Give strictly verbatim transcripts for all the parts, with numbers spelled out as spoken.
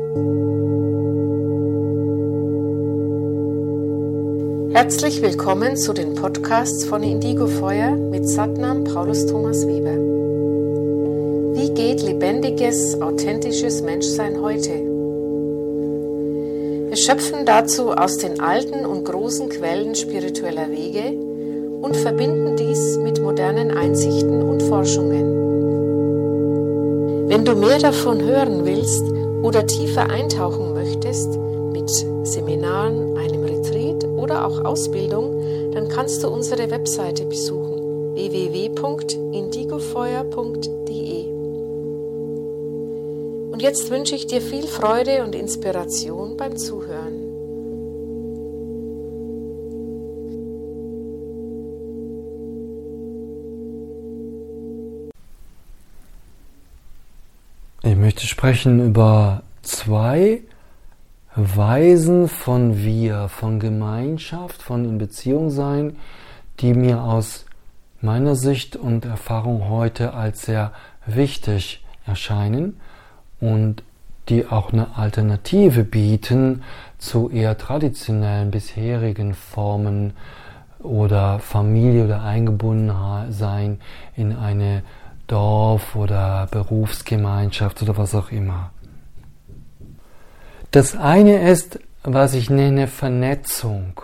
Herzlich willkommen zu den Podcasts von Indigo Feuer mit Satnam Paulus Thomas Weber. Wie geht lebendiges, authentisches Menschsein heute? Wir schöpfen dazu aus den alten und großen Quellen spiritueller Wege und verbinden dies mit modernen Einsichten und Forschungen. Wenn du mehr davon hören willst oder tiefer eintauchen möchtest, mit Seminaren, einem Retreat oder auch Ausbildung, dann kannst du unsere Webseite besuchen w w w punkt indigofeuer punkt d e. Und jetzt wünsche ich dir viel Freude und Inspiration beim Zuhören. Ich möchte sprechen über zwei Weisen von Wir, von Gemeinschaft, von in Beziehung sein, die mir aus meiner Sicht und Erfahrung heute als sehr wichtig erscheinen und die auch eine Alternative bieten zu eher traditionellen bisherigen Formen oder Familie oder Eingebundensein in eine Dorf- oder Berufsgemeinschaft oder was auch immer. Das eine ist, was ich nenne Vernetzung.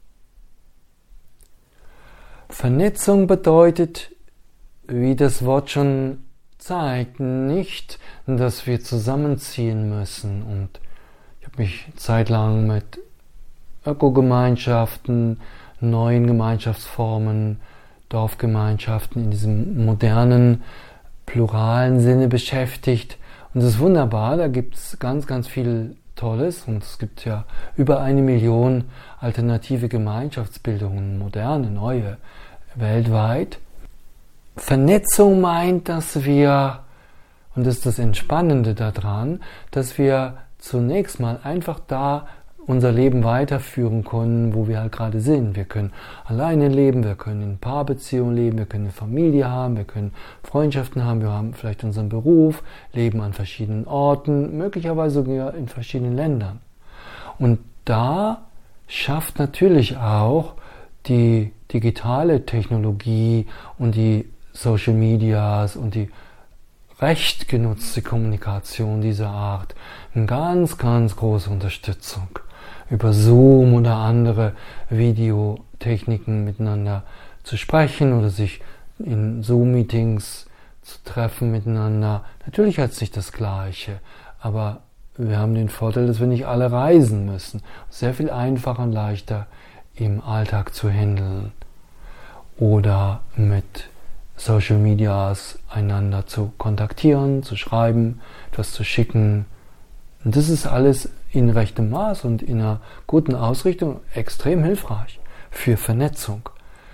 Vernetzung bedeutet, wie das Wort schon zeigt, nicht, dass wir zusammenziehen müssen. Und ich habe mich zeitlang mit Ökogemeinschaften, neuen Gemeinschaftsformen, Dorfgemeinschaften in diesem modernen, pluralen Sinne beschäftigt. Und das ist wunderbar, da gibt es ganz, ganz viel Tolles und es gibt ja über eine Million alternative Gemeinschaftsbildungen, moderne, neue, weltweit. Vernetzung meint, dass wir, und das ist das Entspannende daran, dass wir zunächst mal einfach da unser Leben weiterführen können, wo wir halt gerade sind. Wir können alleine leben, wir können in Paarbeziehungen leben, wir können eine Familie haben, wir können Freundschaften haben, wir haben vielleicht unseren Beruf, leben an verschiedenen Orten, möglicherweise sogar in verschiedenen Ländern. Und da schafft natürlich auch die digitale Technologie und die Social Medias und die recht genutzte Kommunikation dieser Art eine ganz, ganz große Unterstützung. Über Zoom oder andere Videotechniken miteinander zu sprechen oder sich in Zoom-Meetings zu treffen miteinander. Natürlich hat es nicht das Gleiche, aber wir haben den Vorteil, dass wir nicht alle reisen müssen. Sehr viel einfacher und leichter im Alltag zu handeln oder mit Social Medias einander zu kontaktieren, zu schreiben, etwas zu schicken. Und das ist alles in rechtem Maß und in einer guten Ausrichtung extrem hilfreich für Vernetzung.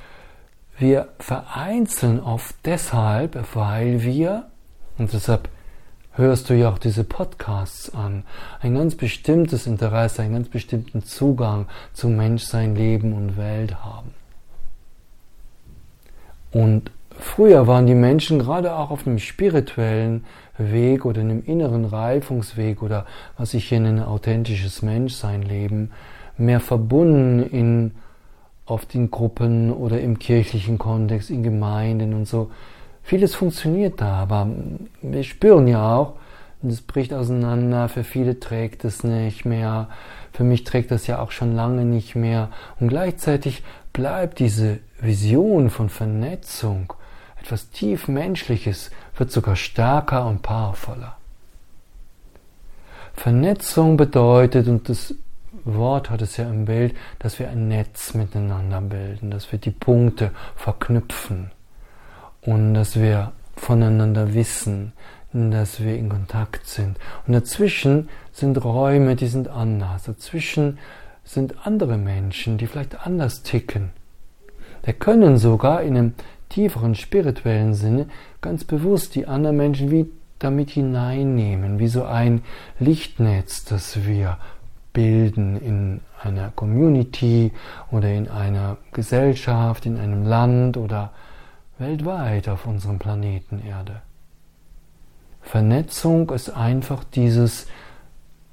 Wir vereinzeln oft deshalb, weil wir, und deshalb hörst du ja auch diese Podcasts an, ein ganz bestimmtes Interesse, einen ganz bestimmten Zugang zu Menschsein, Leben und Welt haben. Und früher waren die Menschen gerade auch auf einem spirituellen Weg oder einem inneren Reifungsweg oder was ich hier nenne authentisches Menschsein leben, mehr verbunden in oft in Gruppen oder im kirchlichen Kontext, in Gemeinden und so. Vieles funktioniert da, aber wir spüren ja auch, es bricht auseinander, für viele trägt es nicht mehr, für mich trägt das ja auch schon lange nicht mehr und gleichzeitig bleibt diese Vision von Vernetzung, etwas tief Menschliches, wird sogar stärker und powervoller. Vernetzung bedeutet, und das Wort hat es ja im Bild, dass wir ein Netz miteinander bilden, dass wir die Punkte verknüpfen und dass wir voneinander wissen, dass wir in Kontakt sind. Und dazwischen sind Räume, die sind anders. Dazwischen sind andere Menschen, die vielleicht anders ticken. Wir können sogar in einem tieferen spirituellen Sinne ganz bewusst die anderen Menschen wie damit hineinnehmen, wie so ein Lichtnetz, das wir bilden in einer Community oder in einer Gesellschaft, in einem Land oder weltweit auf unserem Planeten Erde. Vernetzung ist einfach dieses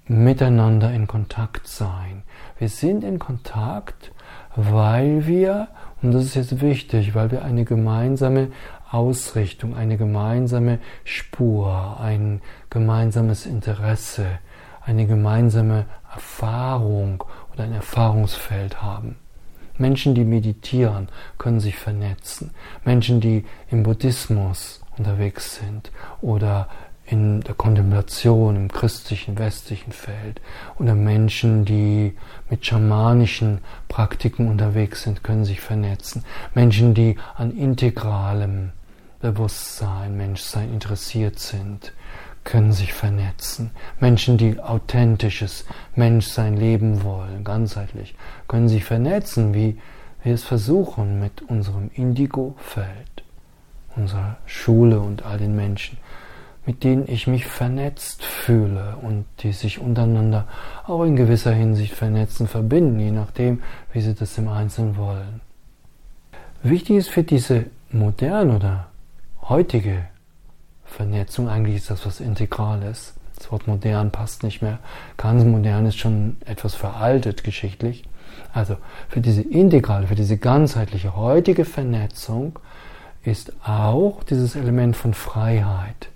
miteinander in Kontakt sein. Wir sind in Kontakt, weil wir, und das ist jetzt wichtig, weil wir eine gemeinsame Ausrichtung, eine gemeinsame Spur, ein gemeinsames Interesse, eine gemeinsame Erfahrung oder ein Erfahrungsfeld haben. Menschen, die meditieren, können sich vernetzen. Menschen, die im Buddhismus unterwegs sind oder in der Kontemplation im christlichen, westlichen Feld oder Menschen, die mit schamanischen Praktiken unterwegs sind, können sich vernetzen. Menschen, die an integralem Bewusstsein, Menschsein interessiert sind, können sich vernetzen. Menschen, die authentisches Menschsein leben wollen, ganzheitlich, können sich vernetzen, wie wir es versuchen mit unserem Indigo-Feld, unserer Schule und all den Menschen, mit denen ich mich vernetzt fühle und die sich untereinander auch in gewisser Hinsicht vernetzen, verbinden, je nachdem, wie sie das im Einzelnen wollen. Wichtig ist für diese moderne oder heutige Vernetzung, eigentlich ist das was Integrales. Das Wort modern passt nicht mehr. Ganz modern ist schon etwas veraltet geschichtlich. Also für diese integrale, für diese ganzheitliche heutige Vernetzung ist auch dieses Element von Freiheit.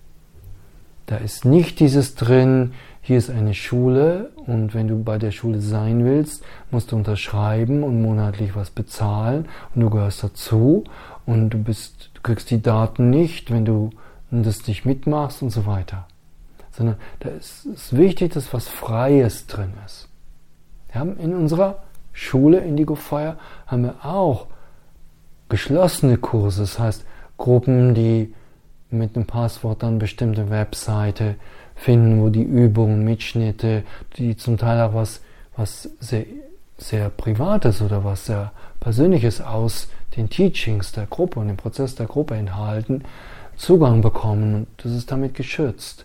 Da ist nicht dieses drin, hier ist eine Schule und wenn du bei der Schule sein willst, musst du unterschreiben und monatlich was bezahlen und du gehörst dazu und du bist, du kriegst die Daten nicht, wenn du das nicht mitmachst und so weiter. Sondern da ist es wichtig, dass was Freies drin ist. Wir haben in unserer Schule Indigo Fire haben wir auch geschlossene Kurse, das heißt Gruppen, die mit einem Passwort dann bestimmte Webseite finden, wo die Übungen, Mitschnitte, die zum Teil auch was, was sehr, sehr Privates oder was sehr Persönliches aus den Teachings der Gruppe und dem Prozess der Gruppe enthalten, Zugang bekommen und das ist damit geschützt.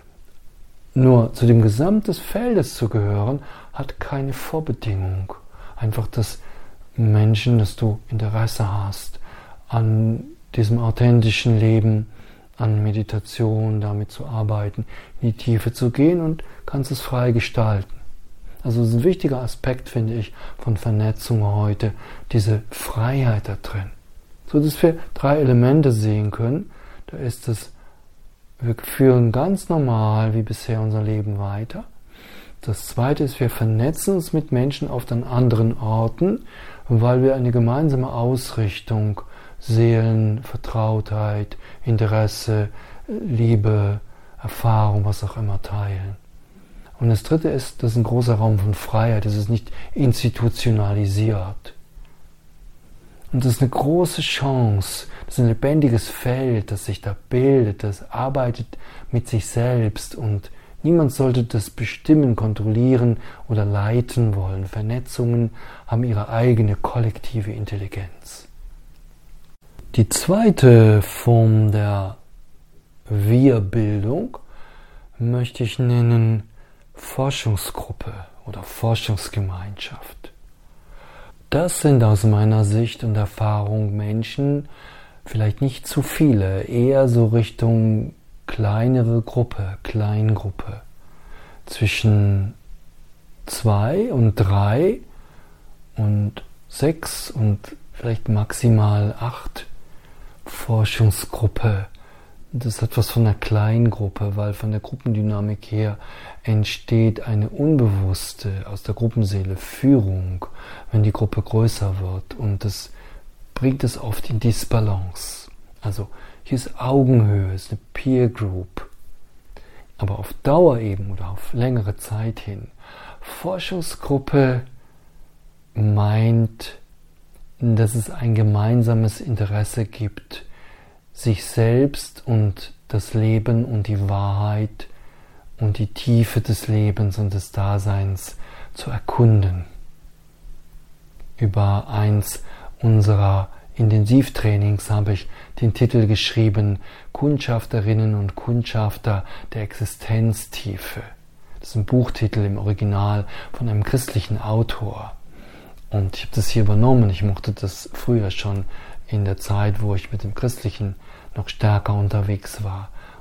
Nur zu dem Gesamt des Feldes zu gehören, hat keine Vorbedingung. Einfach, dass Menschen, dass du Interesse hast an diesem authentischen Leben, an Meditation, damit zu arbeiten, in die Tiefe zu gehen und kannst es frei gestalten. Also das ist ein wichtiger Aspekt, finde ich, von Vernetzung heute, diese Freiheit da drin. So dass wir drei Elemente sehen können. Da ist es, wir führen ganz normal wie bisher unser Leben weiter. Das zweite ist, wir vernetzen uns mit Menschen auf den anderen Orten, weil wir eine gemeinsame Ausrichtung, Seelenvertrautheit, Interesse, Liebe, Erfahrung, was auch immer teilen. Und das dritte ist, das ist ein großer Raum von Freiheit, das ist nicht institutionalisiert. Und das ist eine große Chance, das ist ein lebendiges Feld, das sich da bildet, das arbeitet mit sich selbst und niemand sollte das bestimmen, kontrollieren oder leiten wollen. Vernetzungen haben ihre eigene kollektive Intelligenz. Die zweite Form der Wir-Bildung möchte ich nennen Forschungsgruppe oder Forschungsgemeinschaft. Das sind aus meiner Sicht und Erfahrung Menschen, vielleicht nicht zu viele, eher so Richtung kleinere Gruppe, Kleingruppe, zwischen zwei und drei und sechs und vielleicht maximal acht Forschungsgruppe. Das hat was von einer Kleingruppe, weil von der Gruppendynamik her entsteht eine unbewusste, aus der Gruppenseele Führung, wenn die Gruppe größer wird und das bringt es oft in Disbalance. Also hier ist Augenhöhe, ist eine Peer Group, aber auf Dauer eben oder auf längere Zeit hin. Forschungsgruppe meint, dass es ein gemeinsames Interesse gibt, sich selbst und das Leben und die Wahrheit und die Tiefe des Lebens und des Daseins zu erkunden. Über eins unserer Intensivtrainings habe ich den Titel geschrieben, Kundschafterinnen und Kundschafter der Existenztiefe. Das ist ein Buchtitel im Original von einem christlichen Autor. Und ich habe das hier übernommen. Ich mochte das früher schon in der Zeit, wo ich mit dem Christlichen noch stärker unterwegs war.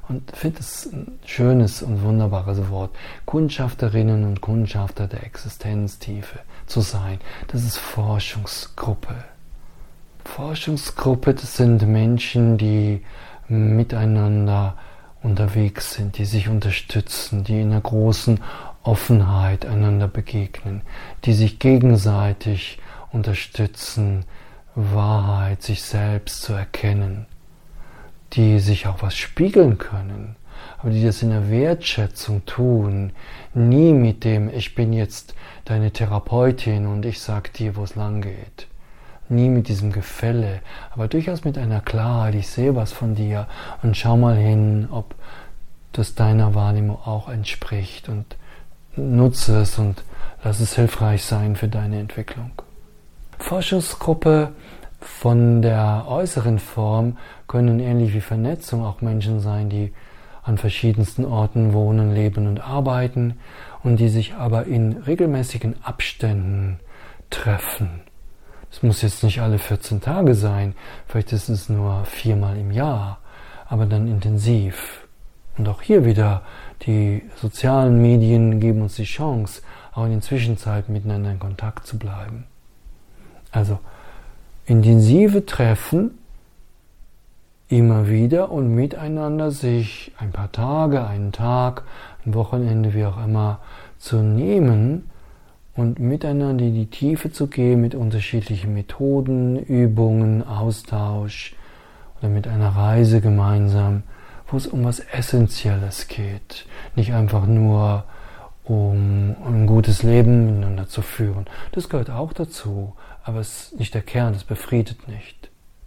Und ich finde es ein schönes und wunderbares Wort, Kundschafterinnen und Kundschafter der Existenztiefe zu sein. Das ist Forschungsgruppe. Forschungsgruppe, das sind Menschen, die miteinander unterwegs sind, die sich unterstützen, die in einer großen Offenheit einander begegnen, die sich gegenseitig unterstützen, Wahrheit, sich selbst zu erkennen, die sich auch was spiegeln können, aber die das in der Wertschätzung tun, nie mit dem, ich bin jetzt deine Therapeutin und ich sag dir, wo es lang geht. Nie mit diesem Gefälle, aber durchaus mit einer Klarheit, ich sehe was von dir und schau mal hin, ob das deiner Wahrnehmung auch entspricht und nutze es und lass es hilfreich sein für deine Entwicklung. Forschungsgruppe von der äußeren Form können ähnlich wie Vernetzung auch Menschen sein, die an verschiedensten Orten wohnen, leben und arbeiten und die sich aber in regelmäßigen Abständen treffen. Es muss jetzt nicht alle vierzehn Tage sein, vielleicht ist es nur viermal im Jahr, aber dann intensiv. Und auch hier wieder, die sozialen Medien geben uns die Chance, auch in der Zwischenzeit miteinander in Kontakt zu bleiben. Also intensive Treffen, immer wieder und miteinander sich ein paar Tage, einen Tag, ein Wochenende, wie auch immer, zu nehmen und miteinander in die Tiefe zu gehen mit unterschiedlichen Methoden, Übungen, Austausch oder mit einer Reise gemeinsam, wo es um was Essentielles geht. Nicht einfach nur um ein gutes Leben miteinander zu führen. Das gehört auch dazu, aber es ist nicht der Kern, es befriedet nicht.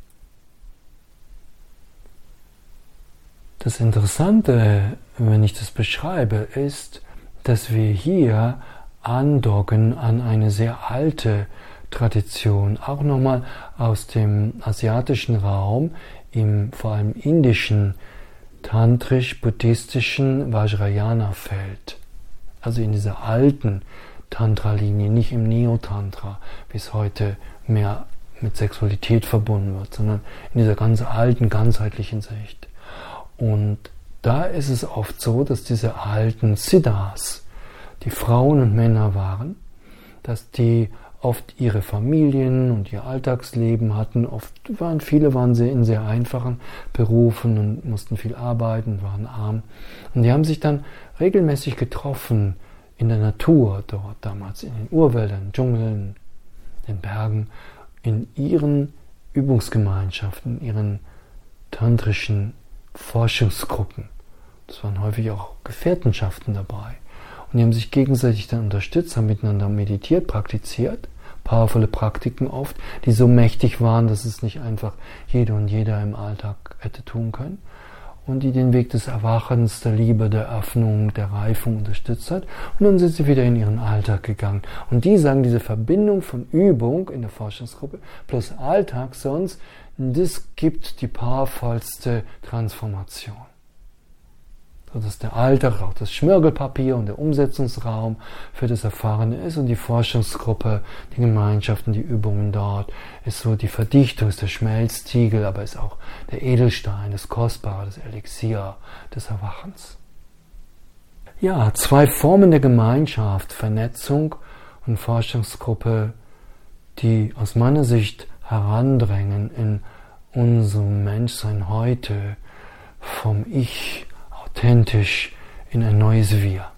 Das Interessante, wenn ich das beschreibe, ist, dass wir hier andocken an eine sehr alte Tradition, auch nochmal aus dem asiatischen Raum, im vor allem indischen, tantrisch-buddhistischen Vajrayana-Feld. Also in dieser alten Tantra-Linie, nicht im Neo-Tantra, wie es heute mehr mit Sexualität verbunden wird, sondern in dieser ganz alten, ganzheitlichen Sicht. Und da ist es oft so, dass diese alten Siddhas, die Frauen und Männer waren, dass die oft ihre Familien und ihr Alltagsleben hatten. Oft waren viele waren sie in sehr einfachen Berufen und mussten viel arbeiten, waren arm. Und die haben sich dann regelmäßig getroffen in der Natur dort damals, in den Urwäldern, Dschungeln, den Bergen, in ihren Übungsgemeinschaften, in ihren tantrischen Forschungsgruppen. Das waren häufig auch Gefährtenschaften dabei. Und die haben sich gegenseitig dann unterstützt, haben miteinander meditiert, praktiziert, powervolle Praktiken oft, die so mächtig waren, dass es nicht einfach jeder und jeder im Alltag hätte tun können. Und die den Weg des Erwachens, der Liebe, der Öffnung, der Reifung unterstützt hat. Und dann sind sie wieder in ihren Alltag gegangen. Und die sagen, diese Verbindung von Übung in der Forschungsgruppe plus Alltag sonst, das gibt die powervollste Transformation. Dass der Alltag auch das Schmirgelpapier und der Umsetzungsraum für das Erfahrene ist und die Forschungsgruppe, die Gemeinschaften, die Übungen dort, ist so die Verdichtung, ist der Schmelztiegel, aber ist auch der Edelstein, das Kostbare, das Elixier des Erwachens. Ja, zwei Formen der Gemeinschaft, Vernetzung und Forschungsgruppe, die aus meiner Sicht herandrängen in unserem Menschsein heute vom Ich authentisch in ein neues Wir.